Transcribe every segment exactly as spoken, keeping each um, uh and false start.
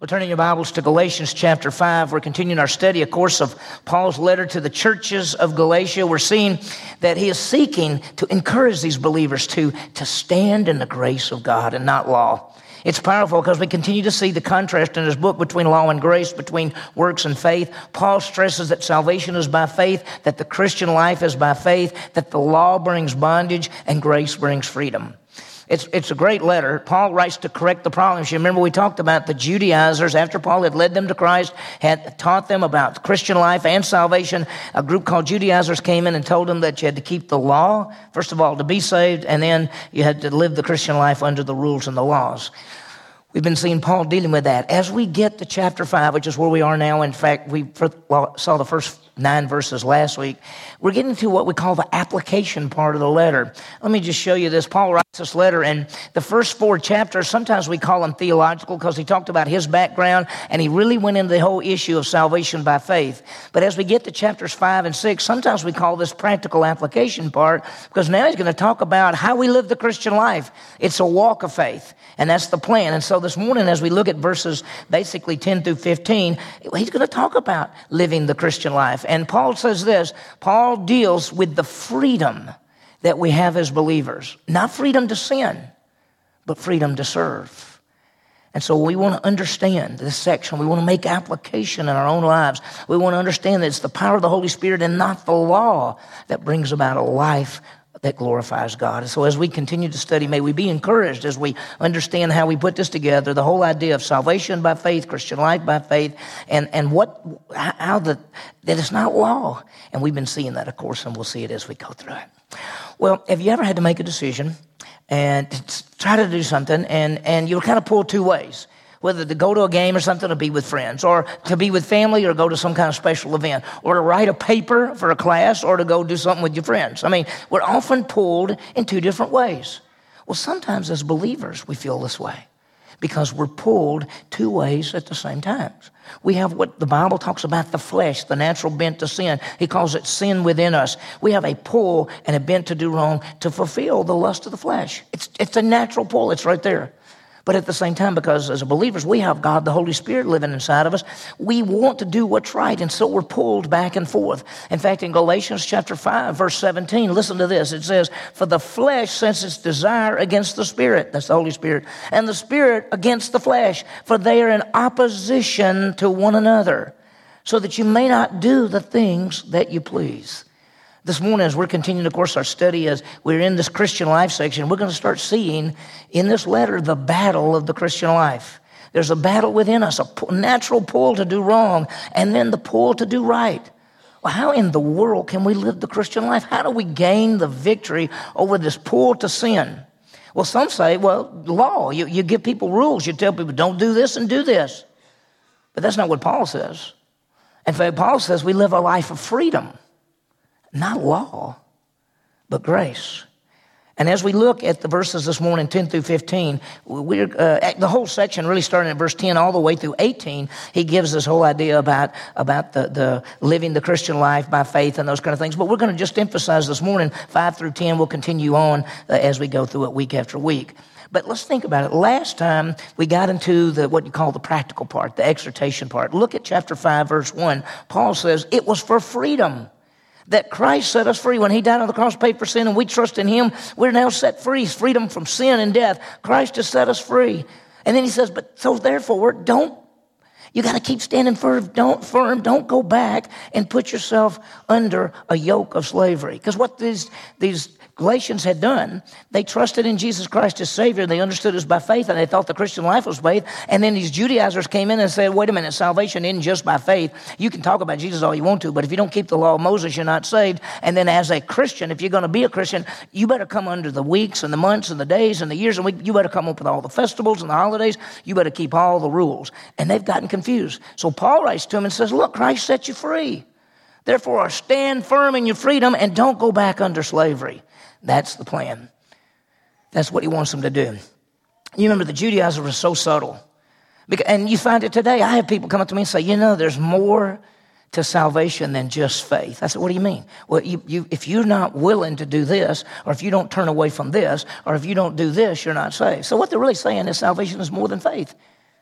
We're turning your Bibles to Galatians chapter five. We're continuing our study, of course, of Paul's letter to the churches of Galatia. We're seeing that he is seeking to encourage these believers to, to stand in the grace of God and not law. It's powerful because we continue to see the contrast in his book between law and grace, between works and faith. Paul stresses that salvation is by faith, that the Christian life is by faith, that the law brings bondage and grace brings freedom. It's, it's a great letter. Paul writes to correct the problems. You remember we talked about the Judaizers after Paul had led them to Christ, had taught them about Christian life and salvation. A group called Judaizers came in and told them that you had to keep the law, first of all, to be saved, and then you had to live the Christian life under the rules and the laws. We've been seeing Paul dealing with that. As we get to chapter five, which is where we are now, in fact, we saw the first nine verses last week, we're getting to what we call the application part of the letter. Let me just show you this. Paul writes this letter, and the first four chapters, sometimes we call them theological because he talked about his background, and he really went into the whole issue of salvation by faith. But as we get to chapters five and six, sometimes we call this practical application part because now he's going to talk about how we live the Christian life. It's a walk of faith, and that's the plan. And so this morning, as we look at verses basically ten through fifteen, he's going to talk about living the Christian life. And Paul says this, Paul deals with the freedom that we have as believers. Not freedom to sin, but freedom to serve. And so we want to understand this section. We want to make application in our own lives. We want to understand that it's the power of the Holy Spirit and not the law that brings about a life that glorifies God. And so as we continue to study, may we be encouraged as we understand how we put this together, the whole idea of salvation by faith, Christian life by faith, and, and what, how the, that it's not law. And we've been seeing that, of course, and we'll see it as we go through it. Well, have you ever had to make a decision and try to do something and, and you were kind of pulled two ways? Whether to go to a game or something, to be with friends, or to be with family, or go to some kind of special event, or to write a paper for a class, or to go do something with your friends. I mean, we're often pulled in two different ways. Well, sometimes as believers, we feel this way because we're pulled two ways at the same time. We have what the Bible talks about, the flesh, the natural bent to sin. He calls it sin within us. We have a pull and a bent to do wrong to fulfill the lust of the flesh. It's, it's a natural pull. It's right there. But at the same time, because as believers, we have God, the Holy Spirit living inside of us, we want to do what's right, and so we're pulled back and forth. In fact, in Galatians chapter five, verse seventeen, listen to this. It says, for the flesh sets its desire against the Spirit, that's the Holy Spirit, and the Spirit against the flesh, for they are in opposition to one another, so that you may not do the things that you please. This morning, as we're continuing, of course, our study, as we're in this Christian life section, we're going to start seeing in this letter the battle of the Christian life. There's a battle within us, a natural pull to do wrong, and then the pull to do right. Well, how in the world can we live the Christian life? How do we gain the victory over this pull to sin? Well, some say, well, law. You, you give people rules. You tell people, don't do this and do this. But that's not what Paul says. In fact, Paul says we live a life of freedom. Not law, but grace. And as we look at the verses this morning, ten through fifteen, we're, uh, the whole section really starting at verse ten all the way through eighteen, he gives this whole idea about, about the, the living the Christian life by faith and those kind of things. But we're going to just emphasize this morning, five through ten, we'll continue on uh, as we go through it week after week. But let's think about it. Last time we got into the what you call the practical part, the exhortation part. Look at chapter five, verse one. Paul says, it was for freedom that Christ set us free. When he died on the cross, paid for sin, and we trust in him, we're now set free. Freedom from sin and death. Christ has set us free. And then he says, but so therefore, don't, you got to keep standing firm. Don't firm. Don't go back and put yourself under a yoke of slavery. Because what these, these Galatians had done, they trusted in Jesus Christ as Savior. They understood it was by faith, and they thought the Christian life was faith. And then these Judaizers came in and said, wait a minute, salvation isn't just by faith. You can talk about Jesus all you want to, but if you don't keep the law of Moses, you're not saved. And then as a Christian, if you're going to be a Christian, you better come under the weeks and the months and the days and the years and weeks. You better come up with all the festivals and the holidays. You better keep all the rules. And they've gotten confused. So Paul writes to them and says, look, Christ set you free. Therefore, stand firm in your freedom and don't go back under slavery. That's the plan. That's what he wants them to do. You remember the Judaizers were so subtle. And you find it today. I have people come up to me and say, you know, there's more to salvation than just faith. I said, what do you mean? Well, you, you, if you're not willing to do this, or if you don't turn away from this, or if you don't do this, you're not saved. So what they're really saying is salvation is more than faith.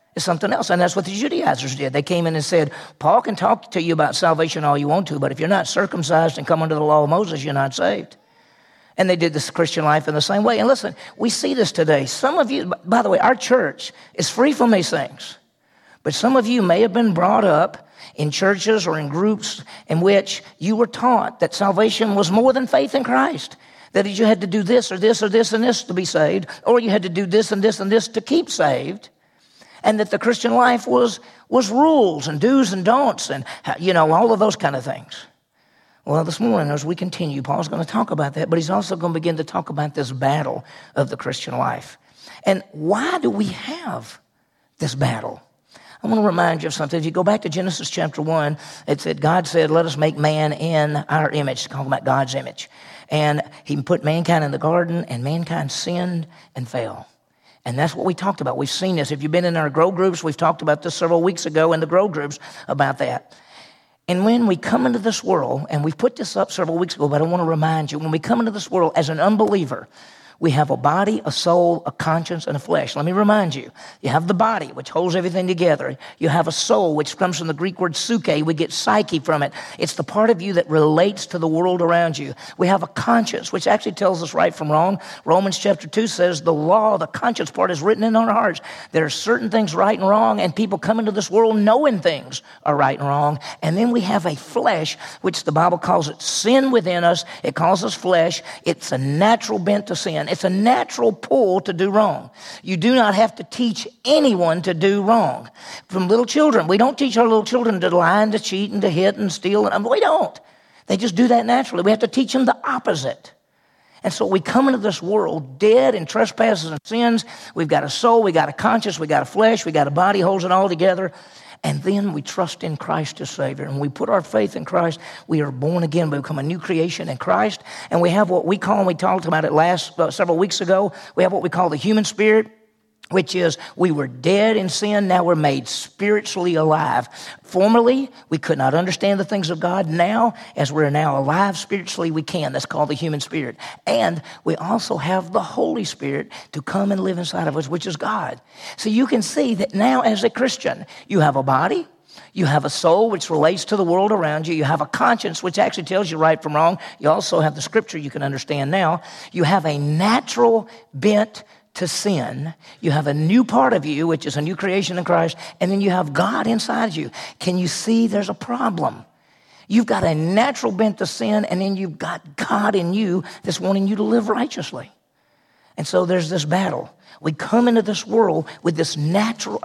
It's something else. And that's what the Judaizers did. They came in and said, Paul can talk to you about salvation all you want to, but if you're not circumcised and come under the law of Moses, you're not saved. And they did this Christian life in the same way. And listen, we see this today. Some of you, by the way, our church is free from these things. But some of you may have been brought up in churches or in groups in which you were taught that salvation was more than faith in Christ. That you had to do this or this or this and this to be saved, or you had to do this and this and this to keep saved. And that the Christian life was, was rules and do's and don'ts and, you know, all of those kind of things. Well, this morning, as we continue, Paul's going to talk about that, but he's also going to begin to talk about this battle of the Christian life. And why do we have this battle? I want to remind you of something. If you go back to Genesis chapter one, it said, God said, let us make man in our image, talking about God's image. And he put mankind in the garden, and mankind sinned and fell. And that's what we talked about. We've seen this. If you've been in our grow groups, we've talked about this several weeks ago in the grow groups about that. And when we come into this world, and we put this up several weeks ago, but I want to remind you, when we come into this world as an unbeliever, we have a body, a soul, a conscience, and a flesh. Let me remind you, you have the body, which holds everything together. You have a soul, which comes from the Greek word psyche. We get psyche from it. It's the part of you that relates to the world around you. We have a conscience, which actually tells us right from wrong. Romans chapter two says the law, the conscience part, is written in our hearts. There are certain things right and wrong, and people come into this world knowing things are right and wrong. And then we have a flesh, which the Bible calls it sin within us. It calls us flesh. It's a natural bent to sin. It's a natural pull to do wrong. You do not have to teach anyone to do wrong. From little children, we don't teach our little children to lie and to cheat and to hit and steal. And we don't. They just do that naturally. We have to teach them the opposite. And so we come into this world dead in trespasses and sins. We've got a soul, we got a conscience, we got a flesh, we got a body, holds it all together. And then we trust in Christ as Savior. And we put our faith in Christ. We are born again. We become a new creation in Christ. And we have what we call, and we talked about it last uh, several weeks ago, we have what we call the human spirit, which is we were dead in sin. Now we're made spiritually alive. Formerly, we could not understand the things of God. Now, as we're now alive spiritually, we can. That's called the human spirit. And we also have the Holy Spirit to come and live inside of us, which is God. So you can see that now as a Christian, you have a body, you have a soul which relates to the world around you. You have a conscience which actually tells you right from wrong. You also have the scripture you can understand now. You have a natural bent to sin. You have a new part of you, which is a new creation in Christ, and then you have God inside you. Can you see there's a problem? You've got a natural bent to sin, and then you've got God in you that's wanting you to live righteously. And so there's this battle. We come into this world with this natural,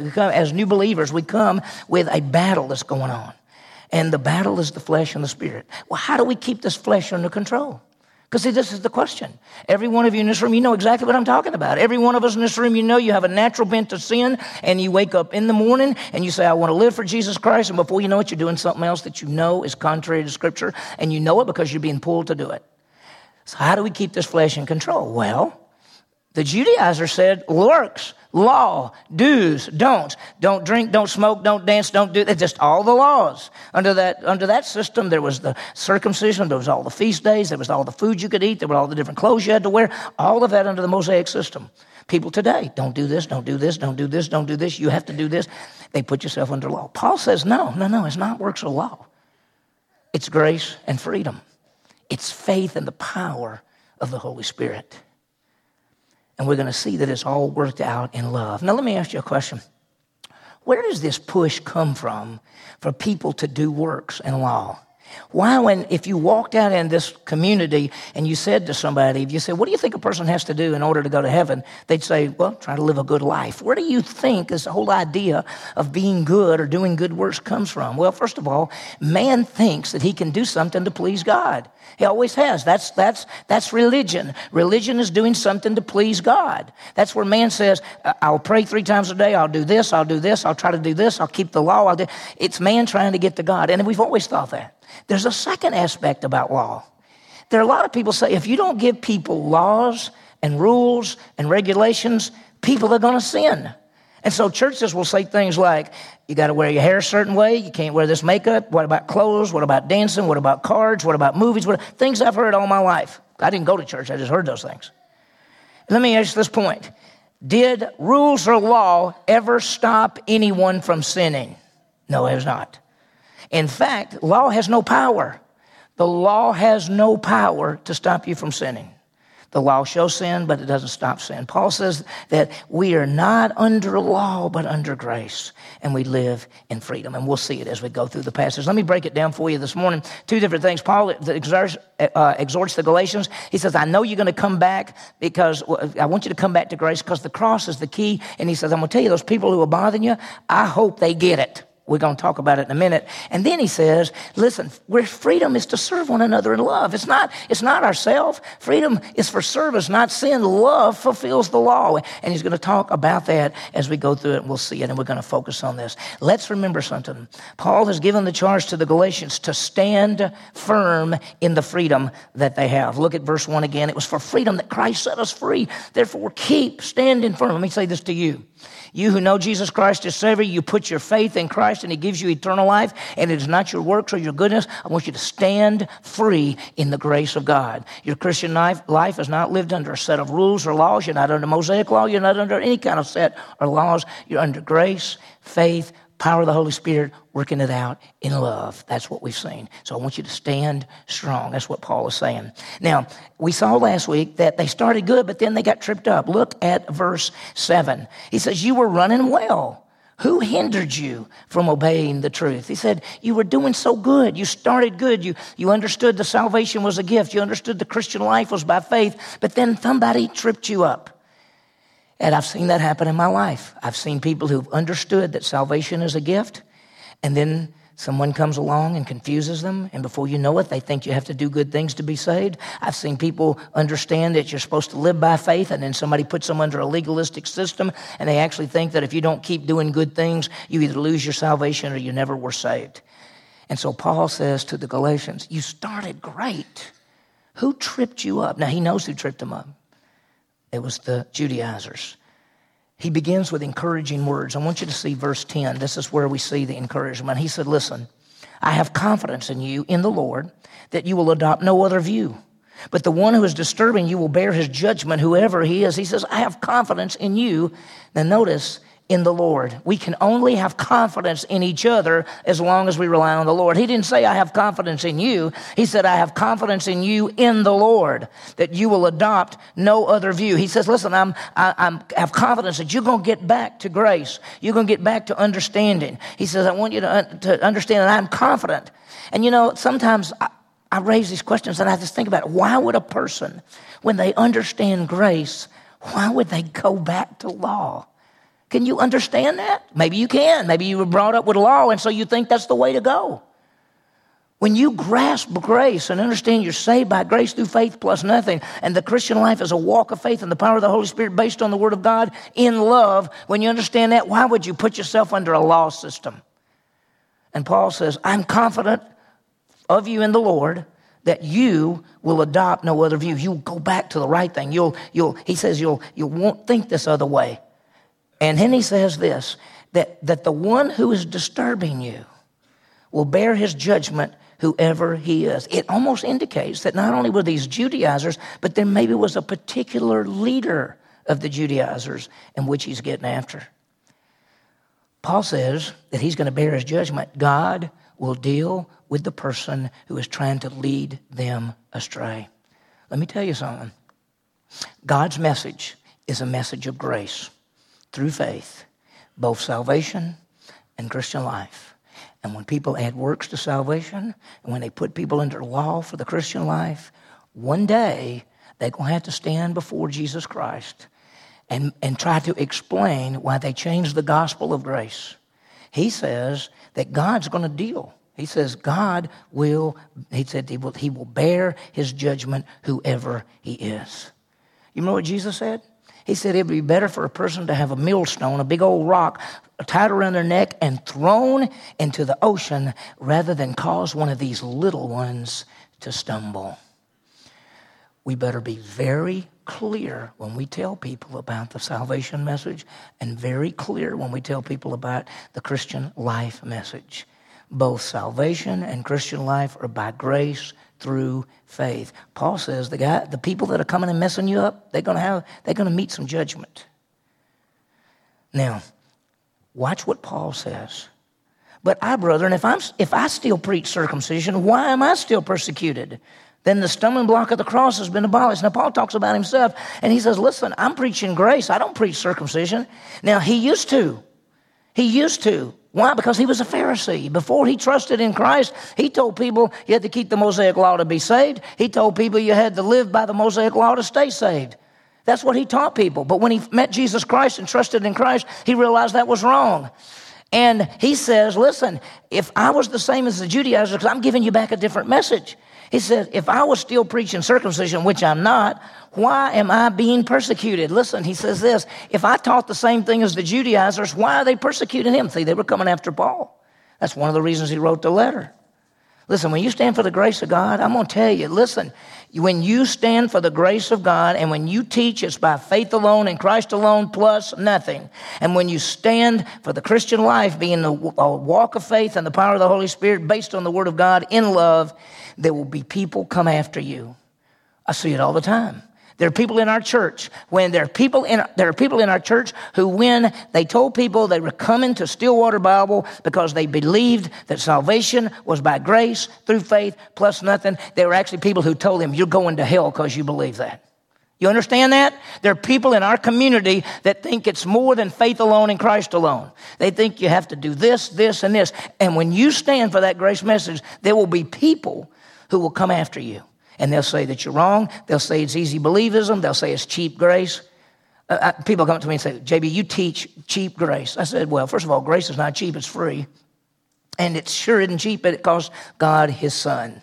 as new believers, we come with a battle that's going on. And the battle is the flesh and the spirit. Well, how do we keep this flesh under control? Because see, this is the question. Every one of you in this room, you know exactly what I'm talking about. Every one of us in this room, you know you have a natural bent to sin, and you wake up in the morning and you say, I want to live for Jesus Christ, and before you know it, you're doing something else that you know is contrary to Scripture, and you know it because you're being pulled to do it. So how do we keep this flesh in control? Well, the Judaizer said, works, law, do's, don'ts. Don't drink, don't smoke, don't dance, don't do that. Just all the laws. Under that, under that system, there was the circumcision, there was all the feast days, there was all the food you could eat, there were all the different clothes you had to wear, all of that under the Mosaic system. People today, don't do this, don't do this, don't do this, don't do this, you have to do this. They put yourself under law. Paul says, no, no, no, it's not works of law. It's grace and freedom. It's faith and the power of the Holy Spirit. And we're going to see that it's all worked out in love. Now, let me ask you a question. Where does this push come from for people to do works and law? Why, when if you walked out in this community and you said to somebody, if you said, what do you think a person has to do in order to go to heaven? They'd say, well, try to live a good life. Where do you think this whole idea of being good or doing good works comes from? Well, first of all, man thinks that he can do something to please God. He always has. That's, that's, that's religion. Religion is doing something to please God. That's where man says, I'll pray three times a day. I'll do this. I'll do this. I'll try to do this. I'll keep the law. I'll do. It's man trying to get to God. And we've always thought that. There's a second aspect about law. There are a lot of people say, if you don't give people laws and rules and regulations, people are going to sin. And so churches will say things like, you got to wear your hair a certain way. You can't wear this makeup. What about clothes? What about dancing? What about cards? What about movies? What, things I've heard all my life. I didn't go to church. I just heard those things. Let me ask you this point. Did rules or law ever stop anyone from sinning? No, it has not. In fact, law has no power. The law has no power to stop you from sinning. The law shows sin, but it doesn't stop sin. Paul says that we are not under law, but under grace, and we live in freedom. And we'll see it as we go through the passage. Let me break it down for you this morning. Two different things. Paul exhorts, uh, exhorts the Galatians. He says, I know you're going to come back because well, I want you to come back to grace because the cross is the key. And he says, I'm going to tell you, those people who are bothering you, I hope they get it. We're going to talk about it in a minute. And then he says, listen, where freedom is to serve one another in love. It's not, it's not ourselves. Freedom is for service, not sin. Love fulfills the law. And he's going to talk about that as we go through it, and we'll see it, and we're going to focus on this. Let's remember something. Paul has given the charge to the Galatians to stand firm in the freedom that they have. Look at verse one again. It was for freedom that Christ set us free. Therefore, keep standing firm. Let me say this to you. You who know Jesus Christ as Savior, you put your faith in Christ and He gives you eternal life, and it is not your works or your goodness. I want you to stand free in the grace of God. Your Christian life, life is not lived under a set of rules or laws. You're not under Mosaic law. You're not under any kind of set or laws. You're under grace, faith, power of the Holy Spirit, working it out in love. That's what we've seen. So I want you to stand strong. That's what Paul is saying. Now, we saw last week that they started good, but then they got tripped up. Look at verse seven. He says, you were running well. Who hindered you from obeying the truth? He said, you were doing so good. You started good. You, you understood the salvation was a gift. You understood the Christian life was by faith, but then somebody tripped you up. And I've seen that happen in my life. I've seen people who've understood that salvation is a gift, and then someone comes along and confuses them, and before you know it, they think you have to do good things to be saved. I've seen people understand that you're supposed to live by faith, and then somebody puts them under a legalistic system, and they actually think that if you don't keep doing good things, you either lose your salvation or you never were saved. And so Paul says to the Galatians, you started great. Who tripped you up? Now, he knows who tripped them up. It was the Judaizers. He begins with encouraging words. I want you to see verse ten. This is where we see the encouragement. He said, listen, I have confidence in you, in the Lord, that you will adopt no other view. But the one who is disturbing you will bear his judgment, whoever he is. He says, I have confidence in you. Now notice, in the Lord. We can only have confidence in each other as long as we rely on the Lord. He didn't say, I have confidence in you. He said, I have confidence in you in the Lord, that you will adopt no other view. He says, listen, I'm, I I'm, have confidence that you're going to get back to grace. You're going to get back to understanding. He says, I want you to, uh, to understand that I'm confident. And you know, sometimes I, I raise these questions and I just think about it. Why would a person, when they understand grace, why would they go back to law? Can you understand that? Maybe you can. Maybe you were brought up with law, and so you think that's the way to go. When you grasp grace and understand you're saved by grace through faith plus nothing, and the Christian life is a walk of faith and the power of the Holy Spirit based on the Word of God in love, when you understand that, why would you put yourself under a law system? And Paul says, I'm confident of you in the Lord that you will adopt no other view. You'll go back to the right thing. You'll, you'll. He says you'll, you won't think this other way. And then he says this, that, that the one who is disturbing you will bear his judgment, whoever he is. It almost indicates that not only were these Judaizers, but there maybe was a particular leader of the Judaizers in which he's getting after. Paul says that he's going to bear his judgment. God will deal with the person who is trying to lead them astray. Let me tell you something. God's message is a message of grace. Through faith, both salvation and Christian life. And when people add works to salvation, and when they put people under law for the Christian life, one day they're going to have to stand before Jesus Christ and, and try to explain why they changed the gospel of grace. He says that God's going to deal. He says God will, he said he will, he will bear his judgment, whoever he is. You know what Jesus said? He said it would be better for a person to have a millstone, a big old rock, tied around their neck and thrown into the ocean rather than cause one of these little ones to stumble. We better be very clear when we tell people about the salvation message and very clear when we tell people about the Christian life message. Both salvation and Christian life are by grace through faith. Paul says the guy, the people that are coming and messing you up, they're going to have, they're going to meet some judgment. Now, watch what Paul says. But I, brethren, if, I'm, if I still preach circumcision, why am I still persecuted? Then the stumbling block of the cross has been abolished. Now, Paul talks about himself, and he says, listen, I'm preaching grace. I don't preach circumcision. Now, he used to. He used to. Why? Because he was a Pharisee. Before he trusted in Christ, he told people you had to keep the Mosaic law to be saved. He told people you had to live by the Mosaic law to stay saved. That's what he taught people. But when he met Jesus Christ and trusted in Christ, he realized that was wrong. And he says, listen, if I was the same as the Judaizers, because I'm giving you back a different message. He says, if I was still preaching circumcision, which I'm not, why am I being persecuted? Listen, he says this, if I taught the same thing as the Judaizers, why are they persecuting him? See, they were coming after Paul. That's one of the reasons he wrote the letter. Listen, when you stand for the grace of God, I'm going to tell you, listen, when you stand for the grace of God and when you teach it's by faith alone and Christ alone plus nothing, and when you stand for the Christian life being the walk of faith and the power of the Holy Spirit based on the Word of God in love, there will be people come after you. I see it all the time. There are people in our church, when there are people in, there are people in our church who, when they told people they were coming to Stillwater Bible because they believed that salvation was by grace through faith plus nothing, there were actually people who told them, you're going to hell because you believe that. You understand that? There are people in our community that think it's more than faith alone and Christ alone. They think you have to do this, this, and this. And when you stand for that grace message, there will be people who will come after you. And they'll say that you're wrong. They'll say it's easy believism. They'll say it's cheap grace. Uh, I, people come up to me and say, J B, you teach cheap grace. I said, well, first of all, grace is not cheap. It's free. And it sure isn't cheap, but it costs God his son.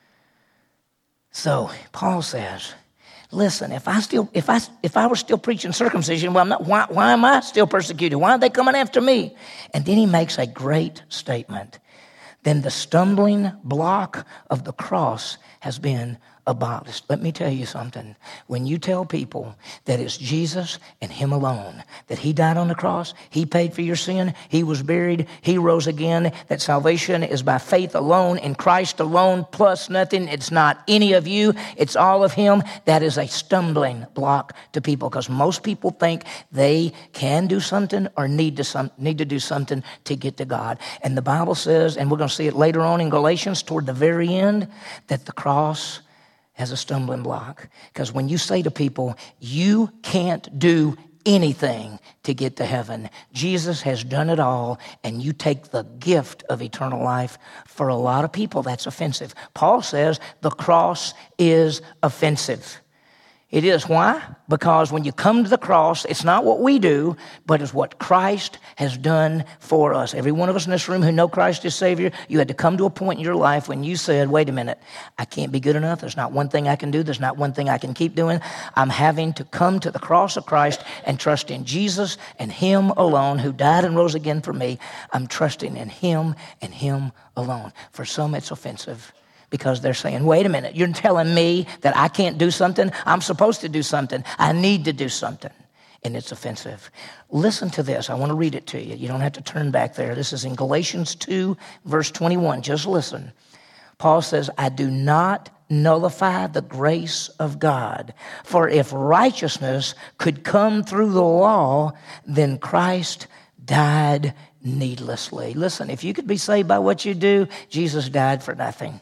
So Paul says, listen, if I still, if I, if I were still preaching circumcision, well, I'm not, why, why am I still persecuted? Why are they coming after me? And then he makes a great statement. Then the stumbling block of the cross has been abolished. Let me tell you something. When you tell people that it's Jesus and him alone, that he died on the cross, he paid for your sin, he was buried, he rose again, that salvation is by faith alone in Christ alone plus nothing, it's not any of you, it's all of him, that is a stumbling block to people because most people think they can do something or need to, some, need to do something to get to God. And the Bible says, and we're going to see it later on in Galatians toward the very end, that the cross as a stumbling block. Because when you say to people, you can't do anything to get to heaven, Jesus has done it all, and you take the gift of eternal life, for a lot of people, that's offensive. Paul says the cross is offensive. It is. Why? Because when you come to the cross, it's not what we do, but it's what Christ has done for us. Every one of us in this room who know Christ as Savior, you had to come to a point in your life when you said, wait a minute, I can't be good enough. There's not one thing I can do. There's not one thing I can keep doing. I'm having to come to the cross of Christ and trust in Jesus and him alone who died and rose again for me. I'm trusting in him and him alone. For some, it's offensive. Because they're saying, wait a minute, you're telling me that I can't do something? I'm supposed to do something. I need to do something. And it's offensive. Listen to this. I want to read it to you. You don't have to turn back there. This is in Galatians two, verse twenty-one. Just listen. Paul says, I do not nullify the grace of God. For if righteousness could come through the law, then Christ died needlessly. Listen, if you could be saved by what you do, Jesus died for nothing.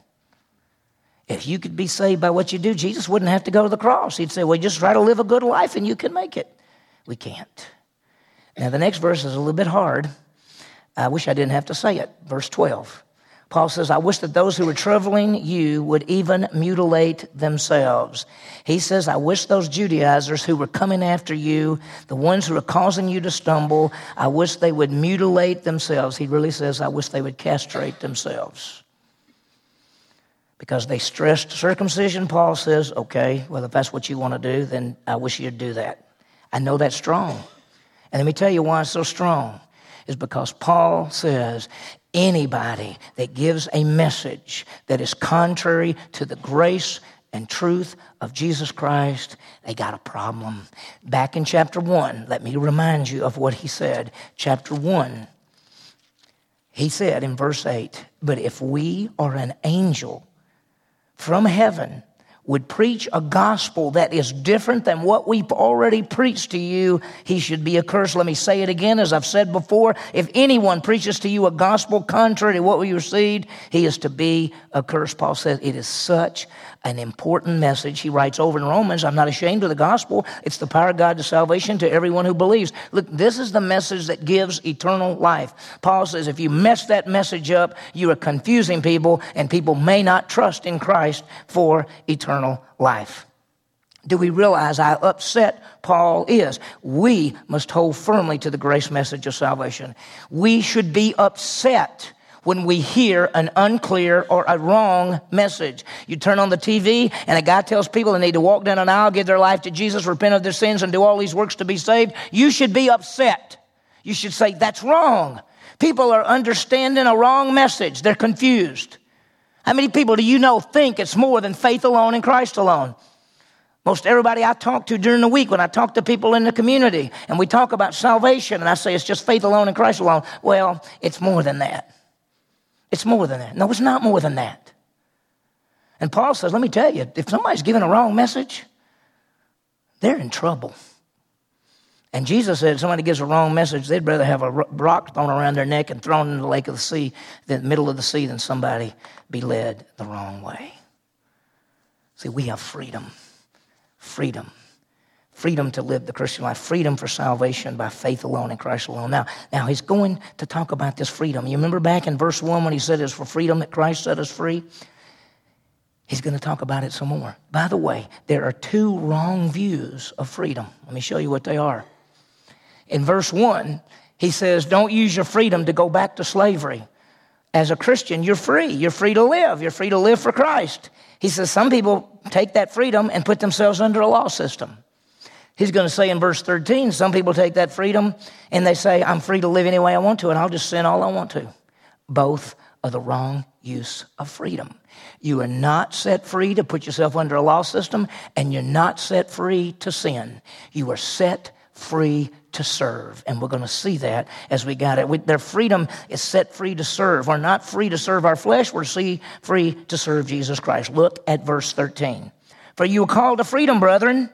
If you could be saved by what you do, Jesus wouldn't have to go to the cross. He'd say, well, just try to live a good life and you can make it. We can't. Now, the next verse is a little bit hard. I wish I didn't have to say it. Verse twelve. Paul says, I wish that those who are troubling you would even mutilate themselves. He says, I wish those Judaizers who were coming after you, the ones who are causing you to stumble, I wish they would mutilate themselves. He really says, I wish they would castrate themselves. Because they stressed circumcision, Paul says, okay, well, if that's what you want to do, then I wish you'd do that. I know that's strong. And let me tell you why it's so strong. Is because Paul says anybody that gives a message that is contrary to the grace and truth of Jesus Christ, they got a problem. Back in chapter one, let me remind you of what he said. Chapter one, he said in verse eight, but if we are an angel from heaven, would preach a gospel that is different than what we've already preached to you, he should be accursed. Let me say it again, as I've said before. If anyone preaches to you a gospel contrary to what we received, he is to be accursed. Paul says it is such an important message. He writes over in Romans, I'm not ashamed of the gospel. It's the power of God to salvation to everyone who believes. Look, this is the message that gives eternal life. Paul says if you mess that message up, you are confusing people, and people may not trust in Christ for eternal life. Do we realize how upset Paul is? We must hold firmly to the grace message of salvation. We should be upset when we hear an unclear or a wrong message. You turn on the T V and a guy tells people they need to walk down an aisle, give their life to Jesus, repent of their sins, and do all these works to be saved. You should be upset. You should say, that's wrong. People are understanding a wrong message. They're confused. How many people do you know think it's more than faith alone in Christ alone? Most everybody I talk to during the week, when I talk to people in the community and we talk about salvation and I say it's just faith alone in Christ alone, well, it's more than that. It's more than that. No, it's not more than that. And Paul says, let me tell you, if somebody's giving a wrong message, they're in trouble. And Jesus said if somebody gives a wrong message, they'd rather have a rock thrown around their neck and thrown in the lake of the sea, the middle of the sea, than somebody be led the wrong way. See, we have freedom. Freedom. Freedom to live the Christian life. Freedom for salvation by faith alone in Christ alone. Now, now he's going to talk about this freedom. You remember back in verse one when he said it's for freedom that Christ set us free? He's going to talk about it some more. By the way, there are two wrong views of freedom. Let me show you what they are. In verse one, he says, don't use your freedom to go back to slavery. As a Christian, you're free. You're free to live. You're free to live for Christ. He says some people take that freedom and put themselves under a law system. He's going to say in verse thirteen, some people take that freedom and they say, I'm free to live any way I want to, and I'll just sin all I want to. Both are the wrong use of freedom. You are not set free to put yourself under a law system, and you're not set free to sin. You are set free to serve, and we're going to see that as we got it. We, their freedom is set free to serve. We're not free to serve our flesh. We're see, free to serve Jesus Christ. Look at verse thirteen. For you are called to freedom, brethren.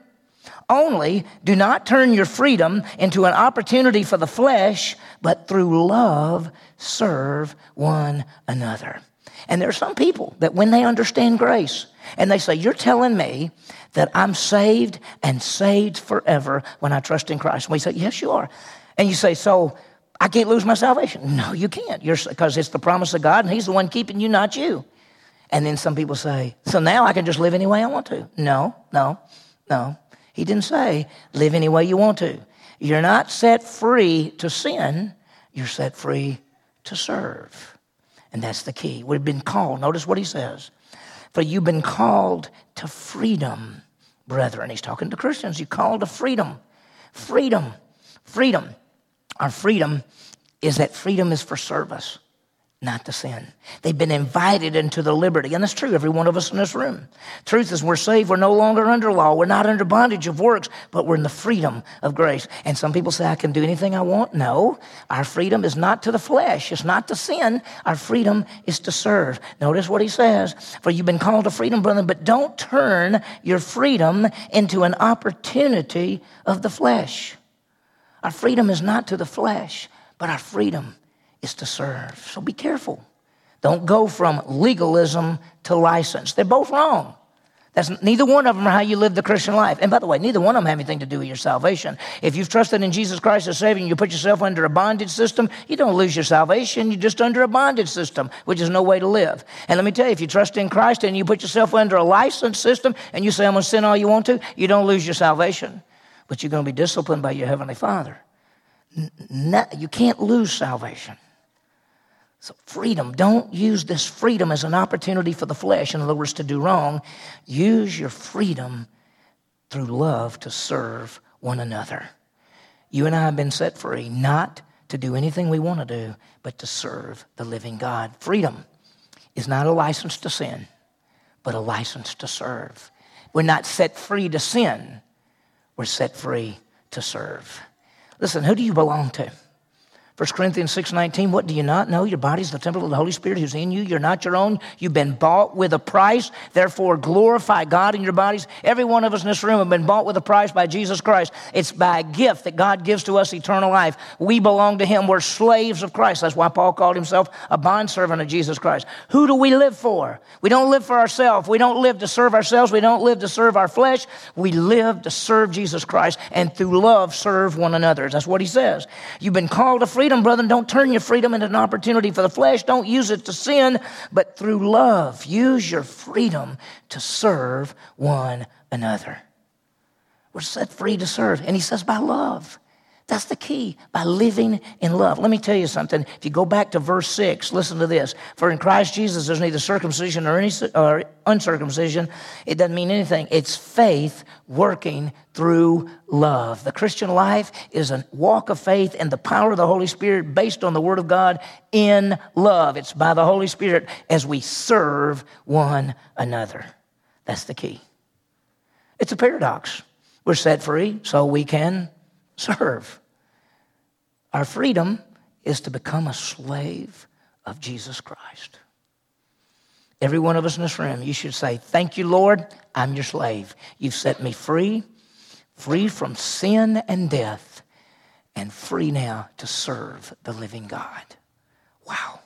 Only do not turn your freedom into an opportunity for the flesh, but through love serve one another. And there are some people that when they understand grace and they say, you're telling me that I'm saved and saved forever when I trust in Christ. And we say, yes, you are. And you say, so I can't lose my salvation. No, you can't. You're, because it's the promise of God and he's the one keeping you, not you. And then some people say, so now I can just live any way I want to. No, no, no. He didn't say, live any way you want to. You're not set free to sin. You're set free to serve. And that's the key. We've been called. Notice what he says. For you've been called to freedom, brethren. He's talking to Christians. You're called to freedom. Freedom. Freedom. Our freedom is that freedom is for service, not to sin. They've been invited into the liberty. And that's true, every one of us in this room. Truth is, we're saved. We're no longer under law. We're not under bondage of works, but we're in the freedom of grace. And some people say, I can do anything I want. No, our freedom is not to the flesh. It's not to sin. Our freedom is to serve. Notice what he says. For you've been called to freedom, brethren, but don't turn your freedom into an opportunity of the flesh. Our freedom is not to the flesh, but our freedom is to serve. So be careful. Don't go from legalism to license. They're both wrong. That's neither one of them are how you live the Christian life. And by the way, neither one of them have anything to do with your salvation. If you've trusted in Jesus Christ as Savior and you put yourself under a bondage system, you don't lose your salvation. You're just under a bondage system, which is no way to live. And let me tell you, if you trust in Christ and you put yourself under a license system and you say, I'm going to sin all you want to, you don't lose your salvation. But you're going to be disciplined by your Heavenly Father. No, you can't lose salvation. So freedom, don't use this freedom as an opportunity for the flesh, in other words, to do wrong. Use your freedom through love to serve one another. You and I have been set free, not to do anything we want to do, but to serve the living God. Freedom is not a license to sin, but a license to serve. We're not set free to sin. We're set free to serve. Listen, who do you belong to? First Corinthians six nineteen, what do you not know? Your body is the temple of the Holy Spirit who's in you. You're not your own. You've been bought with a price. Therefore, glorify God in your bodies. Every one of us in this room have been bought with a price by Jesus Christ. It's by a gift that God gives to us eternal life. We belong to him. We're slaves of Christ. That's why Paul called himself a bondservant of Jesus Christ. Who do we live for? We don't live for ourselves. We don't live to serve ourselves. We don't live to serve our flesh. We live to serve Jesus Christ and through love serve one another. That's what he says. You've been called to freedom. Brethren, don't turn your freedom into an opportunity for the flesh. Don't use it to sin, but through love, use your freedom to serve one another. We're set free to serve. And he says by love. That's the key, by living in love. Let me tell you something. If you go back to verse six, listen to this. For in Christ Jesus, there's neither circumcision or any or uncircumcision. It doesn't mean anything. It's faith working through love. The Christian life is a walk of faith and the power of the Holy Spirit based on the Word of God in love. It's by the Holy Spirit as we serve one another. That's the key. It's a paradox. We're set free so we can serve. Our freedom is to become a slave of Jesus Christ. Every one of us in this room, you should say, thank you, Lord, I'm your slave. You've set me free, free from sin and death, and free now to serve the living God. Wow.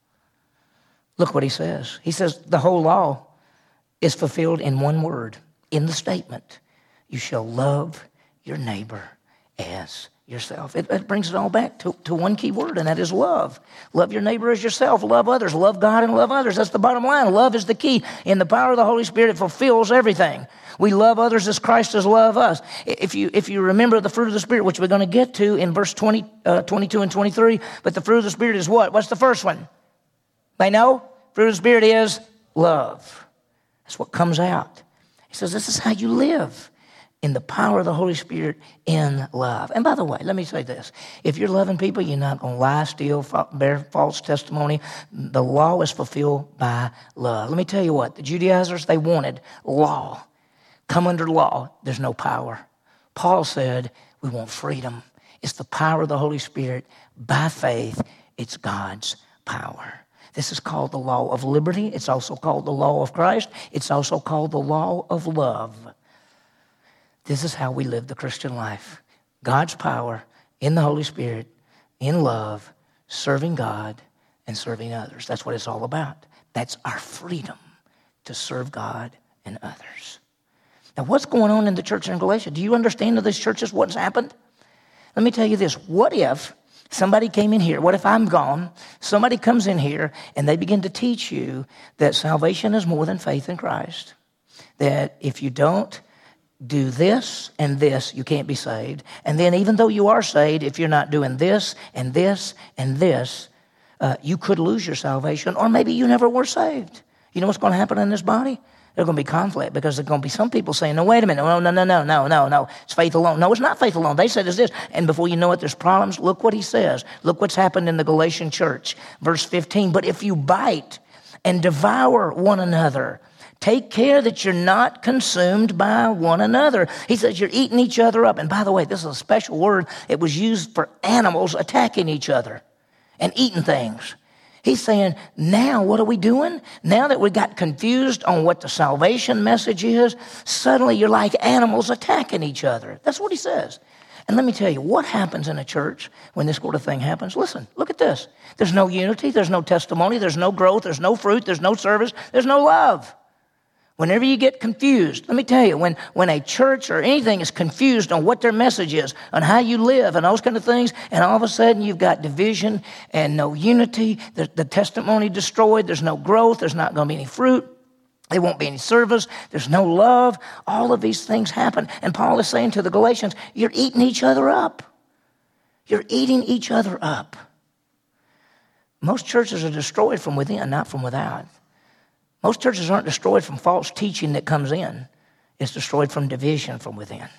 Look what he says. He says the whole law is fulfilled in one word, in the statement, you shall love your neighbor as yourself. It, it brings it all back to, to one key word, and that is love. Love your neighbor as yourself. Love others. Love God and love others. That's the bottom line. Love is the key. In the power of the Holy Spirit, it fulfills everything. We love others as Christ has loved us. If you if you remember the fruit of the Spirit, which we're going to get to in verse twenty, uh, twenty-two and twenty-three, but the fruit of the Spirit is what? What's the first one? They know? Fruit of the Spirit is love. That's what comes out. He says this is how you live. In the power of the Holy Spirit in love. And by the way, let me say this. If you're loving people, you're not going to lie, steal, bear false testimony. The law is fulfilled by love. Let me tell you what. The Judaizers, they wanted law. Come under law. There's no power. Paul said, we want freedom. It's the power of the Holy Spirit by faith. It's God's power. This is called the law of liberty. It's also called the law of Christ. It's also called the law of love. This is how we live the Christian life. God's power in the Holy Spirit, in love, serving God and serving others. That's what it's all about. That's our freedom to serve God and others. Now, what's going on in the church in Galatia? Do you understand of these churches what's happened? Let me tell you this. What if somebody came in here? What if I'm gone? Somebody comes in here and they begin to teach you that salvation is more than faith in Christ. That if you don't do this and this, you can't be saved. And then even though you are saved, if you're not doing this and this and this, uh, you could lose your salvation, or maybe you never were saved. You know what's going to happen in this body? There's going to be conflict because there's going to be some people saying, no, wait a minute, no, no, no, no, no, no, no, it's faith alone. No, it's not faith alone. They said it's this. And before you know it, there's problems. Look what he says. Look what's happened in the Galatian church. Verse fifteen, but if you bite and devour one another, take care that you're not consumed by one another. He says you're eating each other up. And by the way, this is a special word. It was used for animals attacking each other and eating things. He's saying, now what are we doing? Now that we got confused on what the salvation message is, suddenly you're like animals attacking each other. That's what he says. And let me tell you, what happens in a church when this sort of thing happens? Listen, look at this. There's no unity. There's no testimony. There's no growth. There's no fruit. There's no service. There's no love. Whenever you get confused, let me tell you, when, when a church or anything is confused on what their message is, on how you live and those kind of things, and all of a sudden you've got division and no unity, the, the testimony destroyed, there's no growth, there's not going to be any fruit, there won't be any service, there's no love, all of these things happen. And Paul is saying to the Galatians, you're eating each other up. You're eating each other up. Most churches are destroyed from within, not from without. Most churches aren't destroyed from false teaching that comes in. It's destroyed from division from within.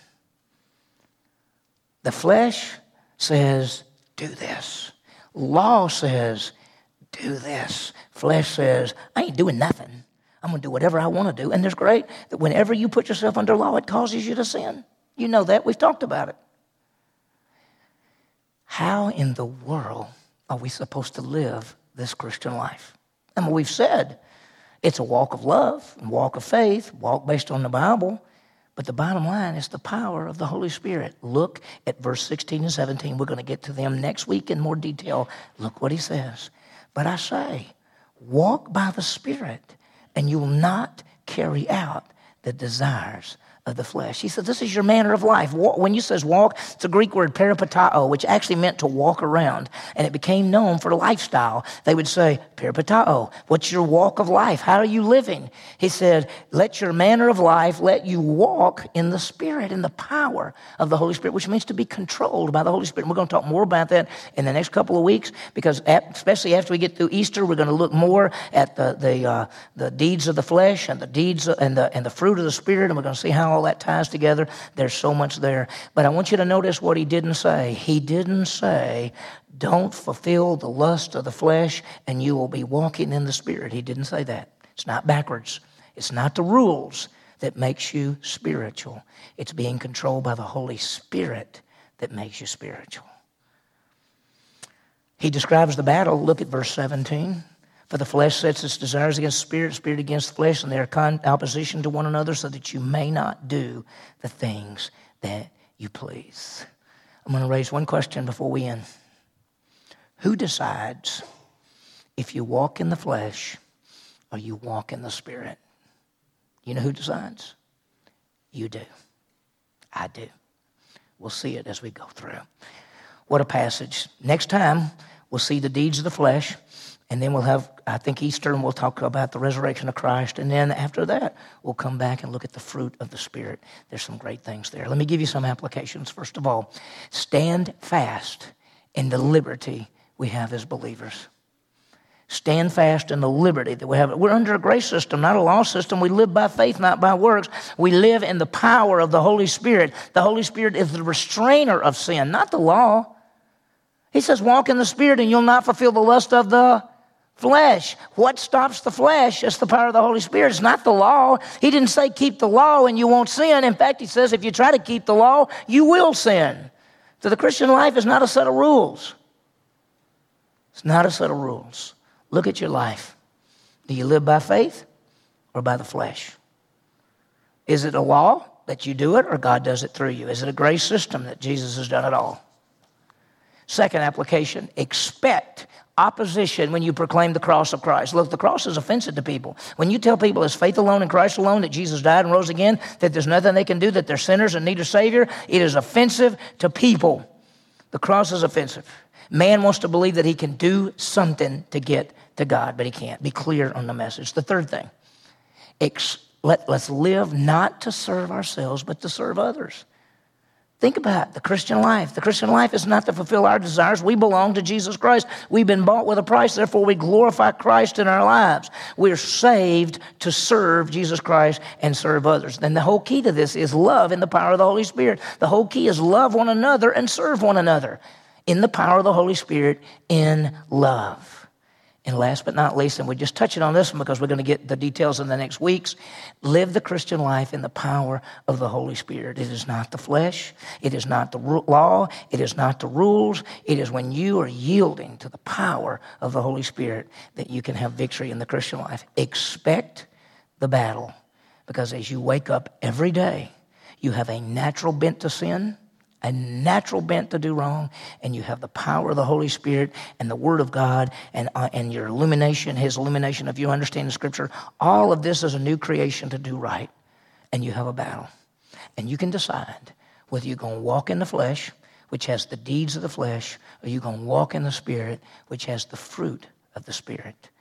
The flesh says, do this. Law says, do this. Flesh says, I ain't doing nothing. I'm going to do whatever I want to do. And there's great that whenever you put yourself under law, it causes you to sin. You know that. We've talked about it. how in the world are we supposed to live this Christian life? And we've said it's a walk of love, a walk of faith, walk based on the Bible. But the bottom line is the power of the Holy Spirit. Look at verse sixteen and seventeen. We're going to get to them next week in more detail. Look what he says. But I say, walk by the Spirit, and you will not carry out the desires of the flesh. He said, this is your manner of life. When you says walk, it's a Greek word peripatao, which actually meant to walk around, and it became known for lifestyle. They would say, peripatao, what's your walk of life? How are you living? He said, let your manner of life, let you walk in the Spirit, in the power of the Holy Spirit, which means to be controlled by the Holy Spirit. And we're going to talk more about that in the next couple of weeks, because especially after we get through Easter, we're going to look more at the the, uh, the deeds of the flesh and the deeds of, and the and the fruit of the Spirit, and we're going to see how all that ties together. There's so much there. But I want you to notice what he didn't say. He didn't say, don't fulfill the lust of the flesh and you will be walking in the Spirit. He didn't say that. It's not backwards. It's not the rules that makes you spiritual. It's being controlled by the Holy Spirit that makes you spiritual. He describes the battle. Look at verse seventeen. For the flesh sets its desires against the spirit, spirit against the flesh, and they are in opposition to one another so that you may not do the things that you please. I'm going to raise one question before we end. Who decides if you walk in the flesh or you walk in the Spirit? You know who decides? You do. I do. We'll see it as we go through. What a passage. Next time, we'll see the deeds of the flesh. And then we'll have, I think, Easter, and we'll talk about the resurrection of Christ. And then after that, we'll come back and look at the fruit of the Spirit. There's some great things there. Let me give you some applications. First of all, stand fast in the liberty we have as believers. Stand fast in the liberty that we have. We're under a grace system, not a law system. We live by faith, not by works. We live in the power of the Holy Spirit. The Holy Spirit is the restrainer of sin, not the law. He says, walk in the Spirit and you'll not fulfill the lust of the flesh. What stops the flesh? It's the power of the Holy Spirit. It's not the law. He didn't say keep the law and you won't sin. In fact, he says if you try to keep the law, you will sin. So the Christian life is not a set of rules. It's not a set of rules. Look at your life. Do you live by faith or by the flesh? Is it a law that you do it or God does it through you? Is it a grace system that Jesus has done it all? Second application, expect opposition when you proclaim the cross of Christ. Look, the cross is offensive to people. When you tell people it's faith alone in Christ alone, that Jesus died and rose again, that there's nothing they can do, that they're sinners and need a Savior, it is offensive to people. The cross is offensive. Man wants to believe that he can do something to get to God, but he can't. Be clear on the message. The third thing, ex- let, let's live not to serve ourselves, but to serve others. Think about the Christian life. The Christian life is not to fulfill our desires. We belong to Jesus Christ. We've been bought with a price. Therefore, we glorify Christ in our lives. We're saved to serve Jesus Christ and serve others. Then the whole key to this is love in the power of the Holy Spirit. The whole key is love one another and serve one another in the power of the Holy Spirit in love. And last but not least, and we're just touching on this one because we're going to get the details in the next weeks, live the Christian life in the power of the Holy Spirit. It is not the flesh. It is not the law. It is not the rules. It is when you are yielding to the power of the Holy Spirit that you can have victory in the Christian life. Expect the battle, because as you wake up every day, you have a natural bent to sin, a natural bent to do wrong, and you have the power of the Holy Spirit and the Word of God and, uh, and your illumination, His illumination, if you understand the Scripture. All of this is a new creation to do right, and you have a battle. And you can decide whether you're going to walk in the flesh, which has the deeds of the flesh, or you're going to walk in the Spirit, which has the fruit of the Spirit.